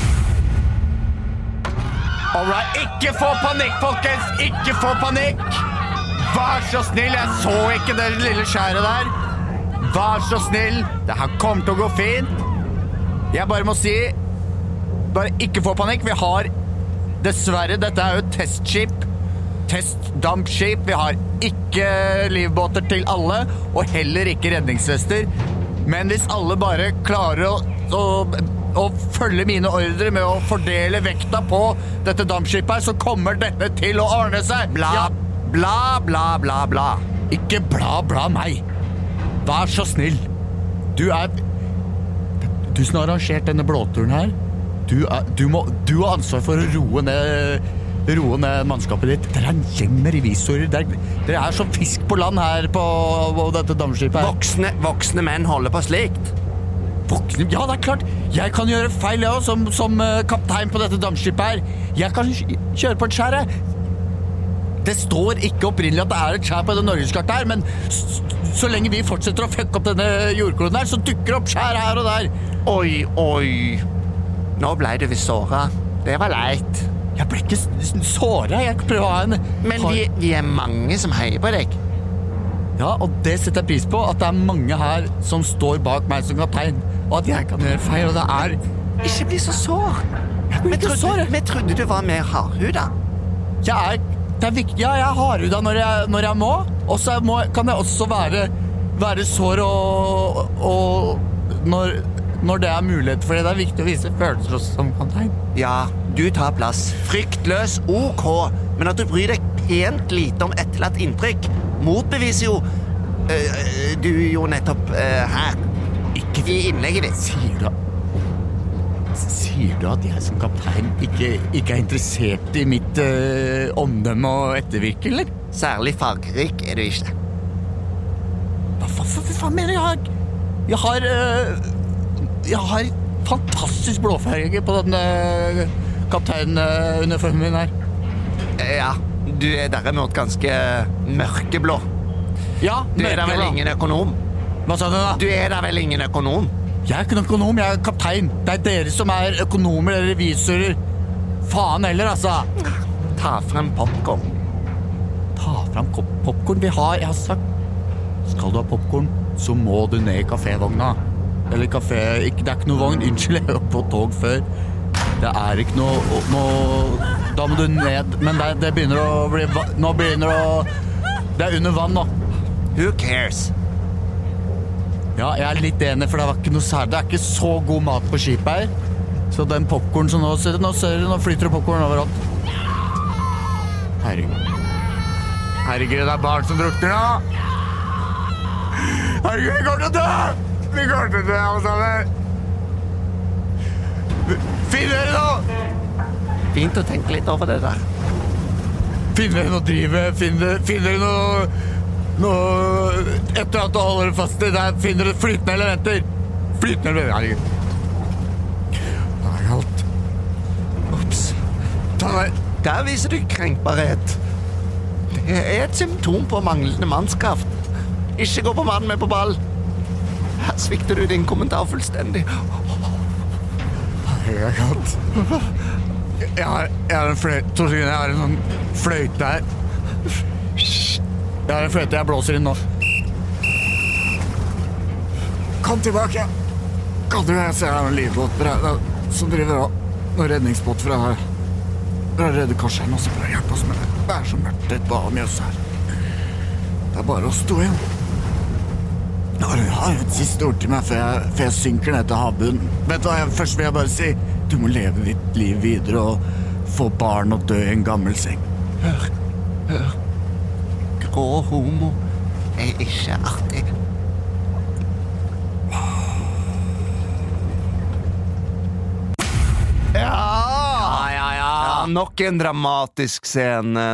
Alright, ikke få panikk, folkens! Ikke få panikk! Vær så snill, jeg så ikke det lille skjæret der. Vær så snill, det her kommer til å gå fint. Jeg bare må si, bare ikke få panikk. Vi har, dessverre, dette jo et testskip. Testdampskip. Vi har ikke livbåter til alle, og heller ikke redningsvester. Men hvis alle bare klarer å følge mine ordre med å fordele vekta på dette dampskipet her, så kommer dette til å ordne seg. Bla, bla, bla, bla, bla. Ikke bla, bla meg. Vær så snill. Du som har arrangert denne blåturen her, du har ansvar for å roe ned mannskapet ditt. Dere en gjeng med revisorer. Dere som fisk på land her på dette dampskipet her. Voksne menn holder på slikt. Voksne? Ja, det klart. Jeg kan gjøre feil, jeg også, som kaptein på dette dampskipet her. Jeg kan kjøre på et skjær. Det står ikke opprinnelig at det et skjær på det norgeskartet her, men så lenge vi fortsetter å fucke opp denne jordkloden her, så dukker opp skjær her og der. Oi. Nå ble du visst såret. Det var leit. Jeg ble ikke såret, jeg prøver å ha en... Men vi mange som heier på deg. Ja, og det setter jeg pris på, at det mange her som står bak meg som kaptein, og at jeg kan gjøre feil, og det Ikke bli så sår. Vi trodde du var mer hardhuda. Det viktig, ja, jeg er hardhuda når jeg må, og så kan jeg også være sår og når det mulighet for det. Det viktig å vise følelser også som kaptein. Ja, du tar plass. Fryktløs, ok, men at du bryr deg pent lite om etterlatt inntrykk, motbeviser jo du jo nettopp her. Ikke i innlegget ditt. Sier du at jeg som kaptein ikke interessert i mitt omdømme og ettervirke, eller? Særlig fargerik du ikke. Hva mener jeg? Jeg har fantastisk blåfarge på denne kapteinuniformen min her. Ja, du derimot ganske mørkeblå. Ja, du da vel ingen økonom? Hva sa du da? Du da vel ingen økonom? Jeg ikke noen økonom, jeg kaptein. Det dere som økonomer eller revisorer. Faen heller, altså. Ta frem popcorn. Ta frem popcorn? Jeg har sagt, skal du ha popcorn, så må du ned i kafévogna. Eller kafé, det ikke noe vogn. Unnskyld, jeg var på tog før. Det ikke noe... Da må du ned, men det begynner å bli... Nå begynner det å... Det under vann nå. Who cares? Ja, jeg litt enig, for det var ikke noe særlig. Det ikke så god mat på skipet her. Så den popcorn som nå ser du, nå flyter det popcorn overalt. Herregud, det barn som drukner nå. Herregud, vi kommer til å dø! Vi kommer til å dø, alle sammen. Finn dere nå! Fint å tenke litt over det der. Finn dere noe drive, finn dere noe etter at du holder det fast i der, finner dere flytende elementer. Herregud. Det kaldt. Der viser du krenkbarhet. Det et symptom på manglende mannskaft. Ikke gå på mannen med på ball. Her svikter du din kommentar fullstendig. Jeg har en fløyte. 2 sekunder, jeg har en sånn fløyte her. Jeg har en fløyte, jeg blåser inn nå. Kom tilbake. Kan du se her en livbåt som driver av noen redningsbåt fra her. Røde Kors her nå, så prøver jeg å hjelpe oss med det. Det så mørkt et bad med oss her. Det bare å stå igjen. Jeg har et siste ord til meg før jeg synker ned til havbunnen. Vet du hva, først vil jeg bare si, du må leve ditt liv videre og få barn og dø i en gammel seng. Hør. Grå homo ikke artig. Ja, nok en dramatisk scene.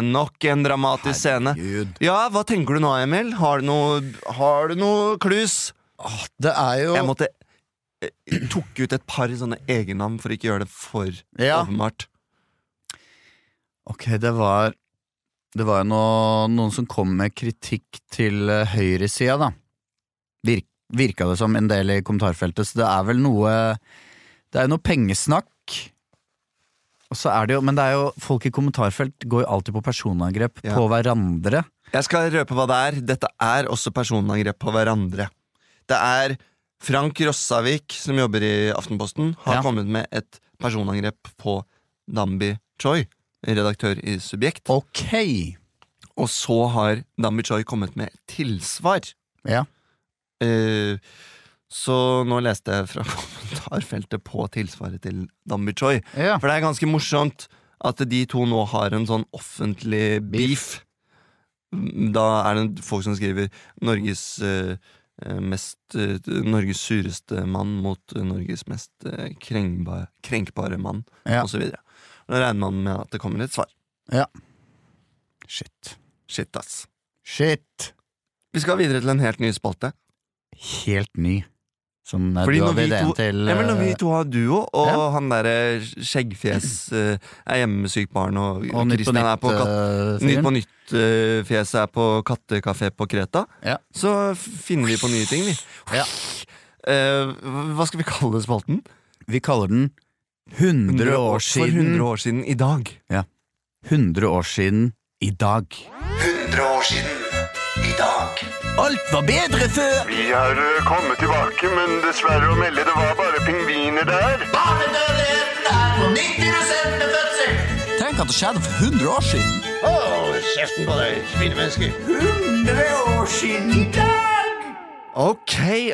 Ja, hva tenker du nå, Emil? Har du noe klus? Det jo Jeg tok ut et par sånne egennavn for ikke gjøre det for åpenbart. Ok, det var jo noen som kom med kritikk til høyresida da. Virka det som en del i kommentarfeltet, så det vel noe pengesnakk. Og så det jo, men det jo folk i kommentarfelt går jo alltid på personangrep på hverandre. Jeg skal røpe hva det Dette også personangrep på hverandre. Det Frank Rossavik, som jobber i Aftenposten, har kommet med et personangrep på Dambi Choi, redaktør i Subjekt. Ok. Og så har Dambi Choi kommet med et tilsvar. Ja. Så nå leste jeg fra kommentarfeltet på tilsvaret til Dambi Choi. Ja. For det ganske morsomt at de to nå har en sånn offentlig beef. Da det folk som skriver Norges sureste mann mot Norges mest krenkbare mann, og så videre. Da regner man med at det kommer et svar. Ja. Shit, ass. Shit. Vi skal videre til en helt ny spalte. Helt ny. Som fordi du hadde ideen til når vi to har duo, og han der skjeggfjes hjemme med sykt barn, og Kristian på Nytt på Nytt-fjeset på kattekafé på Kreta, så finner vi på nye ting, vi. Hva skal vi kalle spalten? Vi kaller den 100 år siden. For 100 år siden i dag. Ja. 100 år siden i dag. 100 år siden i dag. Alt var bedre før. Vi har kommet tilbake, men dessverre å melde, det var bare pingviner der. Barnedødeligheten på 90% med fødsel. Tenk at det skjedde for 100 år siden. Kjeften på deg, svinemennesker. 100 år siden i dag. Ok.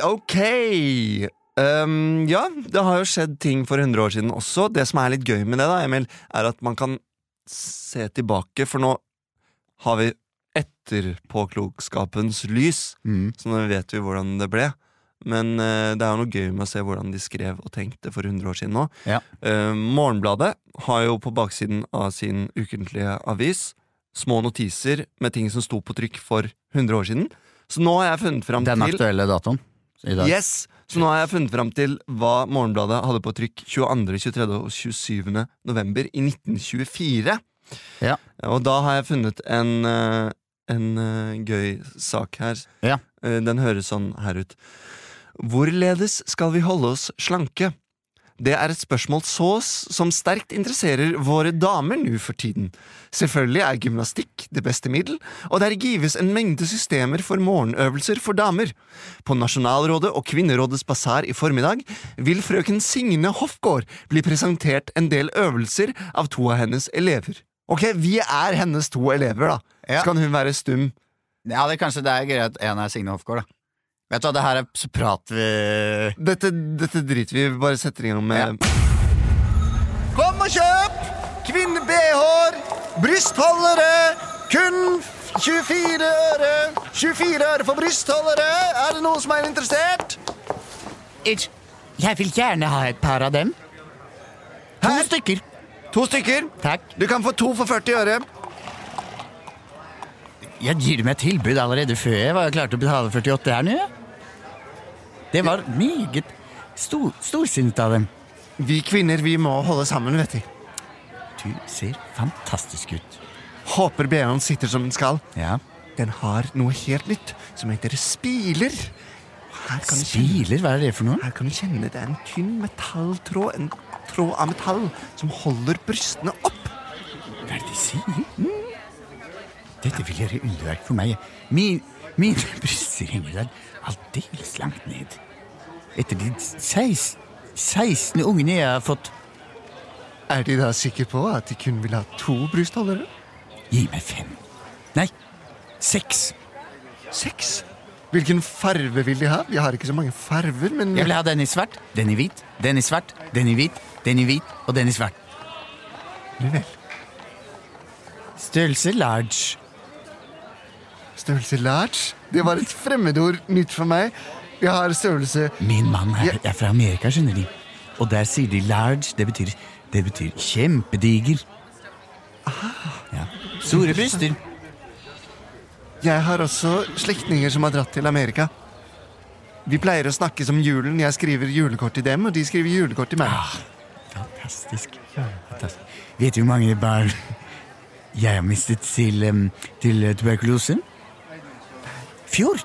Ja, det har jo skjedd ting for 100 år siden også. Det som litt gøy med det da, Emil, at man kan se tilbake, for nå har vi etterpåklokskapens lys, så nå vet vi hvordan det ble. Men det jo noe gøy med å se hvordan de skrev og tenkte for 100 år siden nå. Morgenbladet har jo på baksiden av sin ukentlige avis små notiser med ting som sto på trykk for 100 år siden. Så nå har jeg funnet frem til den aktuelle datoen i dag. Yes, så nå har jeg funnet frem til hva Morgenbladet hadde på trykk 22., 23. og 27. november i 1924. Og da har jeg funnet en gøy sak her. Den høres sånn her ut. Hvorledes skal vi holde oss slanke? Det et spørsmål som sterkt interesserer våre damer nå for tiden. Selvfølgelig gymnastikk det beste middel, og der gives en mengde systemer for morgenøvelser for damer. På Nasjonalrådet og Kvinnerådets basar i formiddag vil frøken Signe Hofgaard bli presentert en del øvelser av 2 av hennes elever. Ok, vi hennes 2 elever da. Skal hun være stum? Ja, kanskje det greit at en Signe Hofgaard da. Vet du hva, det her så prater vi... Dette driter vi bare setter i gang med. Kom og kjøp! Kvinne-BH-er, brystholdere, kun 24 øre. 24 øre for brystholdere. Det noen som interessert? Jeg vil gjerne ha et par av dem. 2 stykker. 2 stykker? Takk. Du kan få 2 for 40 øre. Jeg gir meg tilbud allerede før jeg var klart å betale 48 her nå. Det var meget storsinnet av dem. Vi kvinner, vi må holde sammen, vet du. Du ser fantastisk ut. Håper BH-en sitter som den skal. Ja. Den har noe helt nytt som heter spiler. Her kan du Spiler, hva det for noe? Her kan du kjenne det en tynn metalltråd, en tråd av metall som holder brystene opp. Hva det de sier? Dette vil gjøre underverk for meg. Mine bryster henger der aldeles langt ned. Etter de 16 ungene jeg har fått. Er de da sikre på at de kun vil ha 2 brystholdere? Gi meg 5. Nei, 6. 6? Hvilken farve vil de ha? Vi har ikke så mange farver, men... Jeg vil ha den i svart, den i hvit, den i svart, den i hvit, den i hvit og den i svart. Vel. Størrelse large. Størrelse large? Det var et fremmedord nytt for meg. Jeg har størrelse... Min mann er fra Amerika, skjønner de. Og der sier de large, det betyr kjempediger. Ja. Store bryster. Jeg har også slektninger som har dratt til Amerika. Vi pleier å snakke som julen. Jeg skriver julekort til dem, og de skriver julekort til meg. Fantastisk. Vet du hvor mange barn jeg har mistet til tuberkulose? 14.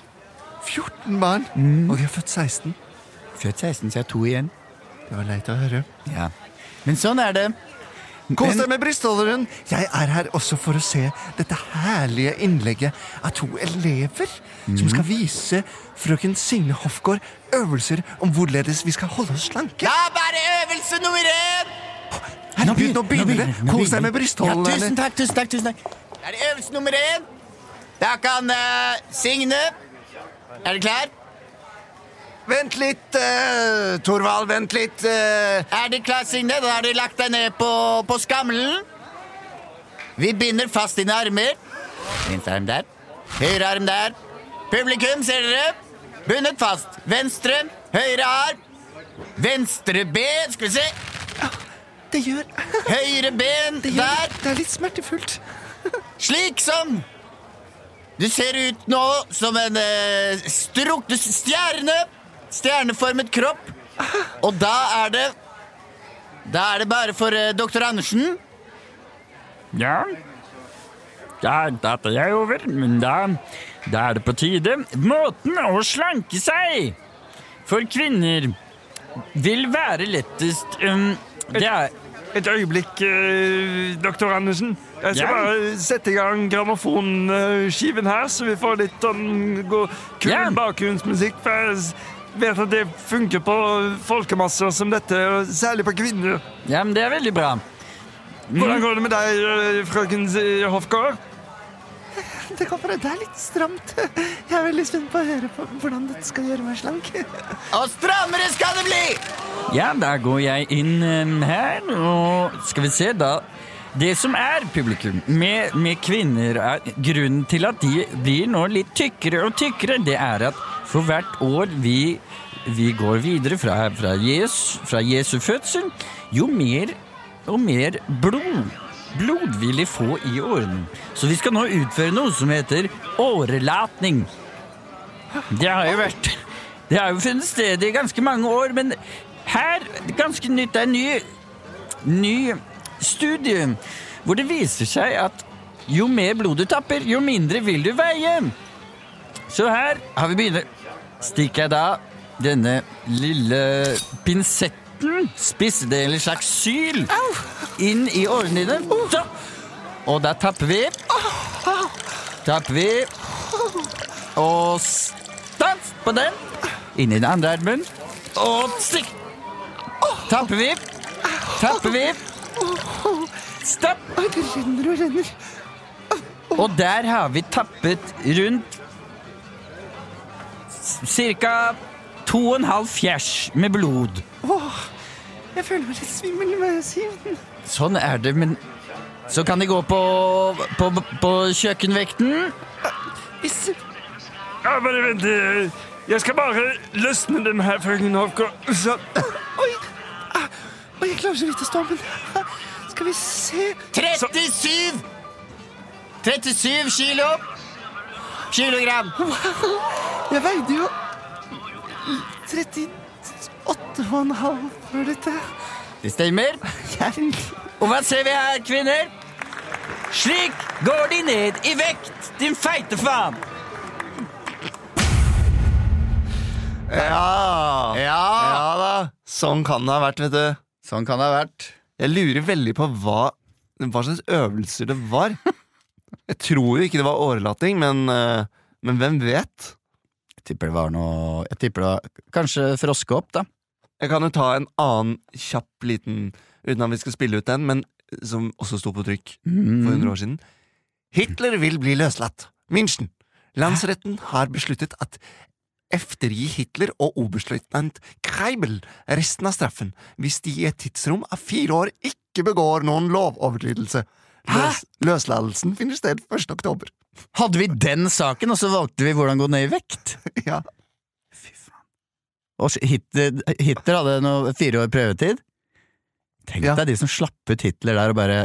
14 barn, og de har født 16. Født 16, så jeg har 2 igjen. Det var leit å høre. Ja, men sånn er det. Kos deg med brystholderen. Jeg er her også for å se dette herlige innlegget av 2 elever som skal vise frøken Signe Hofgaard øvelser om hvorledes vi skal holde oss slanke. Da bare øvelse nummer 1! Nå begynner det. Kos deg med brystholderen. Ja, tusen takk. Da er det øvelse nummer 1. Da kan Signe. Er du klar? Vent litt, Torvald, vent litt. Er du klar, Signe? Da har du lagt deg ned på skammelen. Vi binder fast dine armer. Venstre arm der. Høyre arm der. Publikum, ser dere? Bundet fast. Venstre, høyre arm. Venstre ben, skal vi se. Ja, det gjør... Høyre ben der. Det er litt smertefullt. Slik som... Du ser ut nå som en strukket stjerneformet kropp. Og da er det bare for doktor Andersen. Ja, dette er over, men da er det på tide. Måten å slanke seg for kvinner vil være lettest. Det er... Et øyeblikk, doktor Andersen. Jeg skal bare sette i gang grammofonskiven her, så vi får litt kul bakgrunnsmusikk. For jeg vet at det funker på folkemasser som dette, særlig på kvinner. Ja, men det er veldig bra. Hvordan går det med deg, frøken Hofgaard? Det går bra, det er litt stramt. Jeg er veldig spent på å høre på hvordan dette skal gjøre meg slank. Og strammere skal det bli! Ja, da går jeg inn her, og skal vi se da. Det som er publikum med kvinner, grunnen til at de blir nå litt tykkere og tykkere, det er at for hvert år vi går videre fra Jesu fødsel, jo mer og mer blod vil de få i årene. Så vi skal nå utføre noe som heter årelatning. Det har jo funnet sted i ganske mange år, men her, ganske nytt, det er en ny studie, hvor det viser seg at jo mer blod du tapper, jo mindre vil du veie. Så her har vi begynt. Stikker jeg da denne lille pinsetten, spissdel eller slags syl, inn i årene dine. Og da tapper vi. Og stans på den. Inn i den andre armen. Og stikk. Tapper vi. Stopp. Det renner. Og der har vi tappet rundt cirka 2,5 fjers med blod. Jeg føler meg litt svimmel med Siven. Sånn er det, men så kan de gå på kjøkkenvekten. Ja, bare vent. Jeg skal bare løsne den her, frøken Hofgaard. Oi, jeg klarer så vidt å stå, men skal vi se... 37 kilogram. Jeg veide jo 38,5 for dette. Det stemmer. Og hva ser vi her, kvinner? Slik går de ned i vekt, din feite faen. Ja da. Sånn kan det ha vært, vet du. Sånn kan det ha vært. Jeg lurer veldig på hva slags øvelser det var. Jeg tror jo ikke det var årelating, men hvem vet? Jeg tipper det var kanskje froskehopp, da. Jeg kan jo ta en annen kjapp liten, uten at vi skal spille ut den, men som også sto på trykk for 100 år siden. Hitler vil bli løslatt. München. Landsretten har besluttet at eftergi Hitler og oberstløytnant Kreibel resten av straffen hvis de i et tidsrom av 4 år ikke begår noen lovovertridelse. Løsladelsen finner sted 1. oktober. Hadde vi den saken, og så valgte vi hvordan gå ned i vekt? Ja. Fy faen. Og Hitler hadde 4 år prøvetid? Tenk deg de som slapp ut Hitler der og bare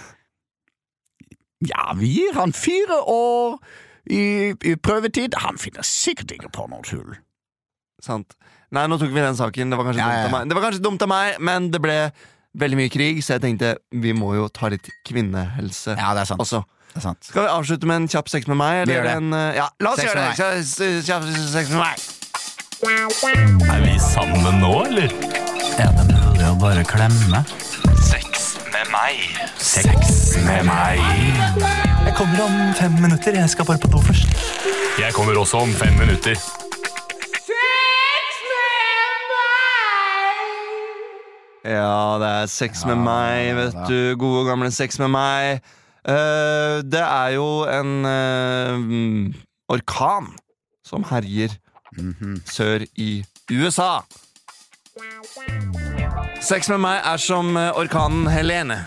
ja, vi gir han 4 år i prøvetid. Han finner sikkert ikke på noe hull. Sant. Nei, nå tok vi den saken. Det var kanskje dumt av meg. Det var kanskje dumt av meg, men det ble veldig mye krig, så jeg tenkte vi må jo ta litt kvinnehelse. Ja, det er sant. Også. Det er sant. Skal vi avslutte med en kjapp sex med meg? Eller ja, la oss gjøre det. Kjapp sex med meg. Er vi sammen nå, eller? Er det mulig å bare klemme? Sex med meg. Sex med meg. Jeg kommer om 5 minutter. Jeg skal bare på do først. Jeg kommer også om 5 minutter. Ja, det er sex med meg, vet du. Gode gamle sex med meg. Det er jo en orkan som herjer sør i USA. Sex med meg er som orkanen Helene.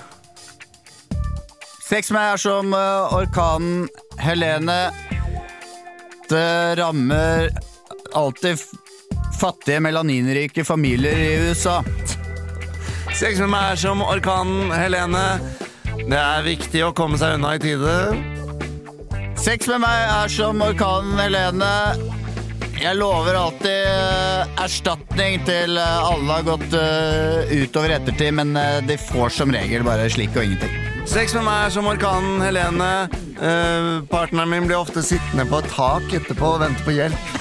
Sex med meg er som orkanen Helene. Det rammer alltid fattige melaninrike familier i USA. Sex med meg er som orkanen Helene. Det er viktig å komme seg unna i tide. Sex med meg er som orkanen Helene. Jeg lover alltid erstatning til alle har gått utover ettertid, men de får som regel bare slik og ingenting. Sex med meg er som orkanen Helene. Partneren min blir ofte sittende på et tak etterpå og venter på hjelp.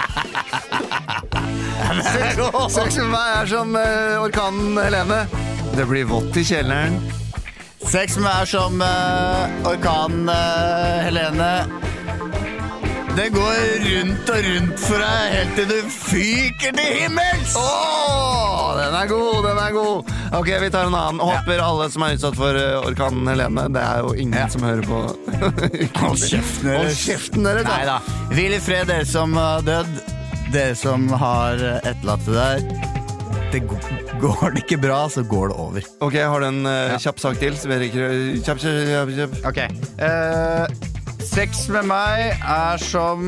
Sex med meg er som orkanen Helene. Det blir vått i kjelleren. Sex med meg er som orkanen Helene. Det går rundt og rundt for deg helt til du fyker til himmels. Den er god. Ok, vi tar en annen. Håper alle som er utsatt for orkanen Helene. Det er jo ingen som hører på. Hold kjeften deres. Neida. Hvil i fred, dere som har dødd. Dere som har etterlatt det der. Går det ikke bra, så går det over. Ok, har du en kjapp sak til? Kjapp. Ok. Sex med meg er som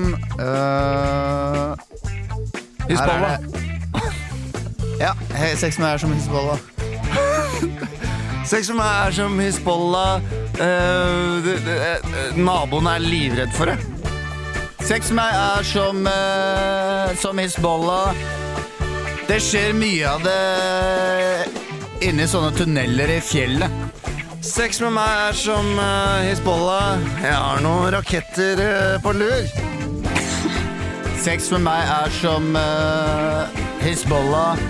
Hizbollah. Ja, sex med meg er som Hizbollah. Sex med meg er som Hizbollah. Naboen er livredd for det. Sex med meg er som Hizbollah. Det skjer mye av det inni sånne tunneler i fjellet. Sex med meg er som Hizbollah. Jeg har noen raketter på lur. Sex med meg er som Hizbollah.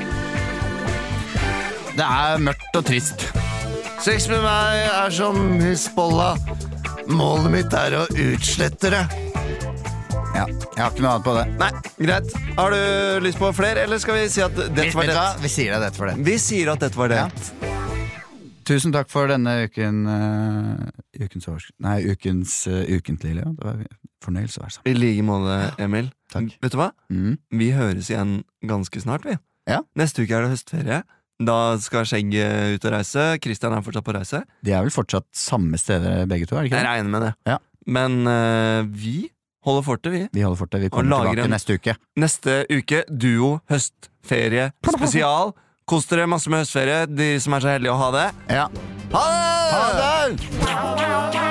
Det er mørkt og trist. Sex med meg er som Hizbollah. Målet mitt er å utslette det. Ja, jeg har ikke noe annet på det. Nei, greit. Har du lyst på flere, eller skal vi si at dette var det? Vi sier at dette var det. Vi sier at dette var det. Ja. Tusen takk for denne ukens ukentlig, Leo. Det var fornøyelse å være sammen. I like måte, Emil. Takk. Vet du hva? Vi høres igjen ganske snart, vi. Ja. Neste uke er det høstferie. Da skal Skjegg ut og reise. Kristian er fortsatt på reise. De er vel fortsatt samme steder begge to, er det ikke det? Jeg regner med det. Ja. Men vi holder fortet, vi. Vi holder fortet, vi kommer tilbake neste uke. Neste uke, duo, høstferie, spesial. Kos dere masse med høstferie, de som er så heldige å ha det. Ja. Ha det!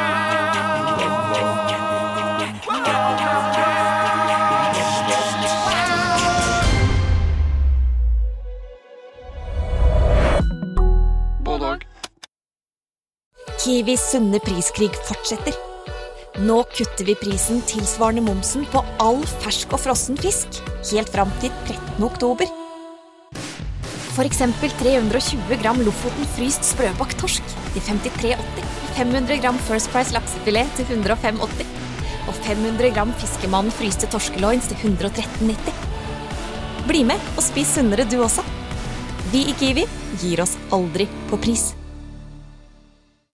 Kiwis sunne priskrig fortsetter. Nå kutter vi prisen tilsvarende momsen på all fersk og frossen fisk, helt fram til 13. oktober. For eksempel 320 gram Lofoten fryst sprøbakt torsk til 53,80, 500 gram First Price laksefilet til 105,80, og 500 gram Fiskemannen fryste torskeloins til 113,90. Bli med og spis sunnere du også. Vi i Kiwi gir oss aldri på pris.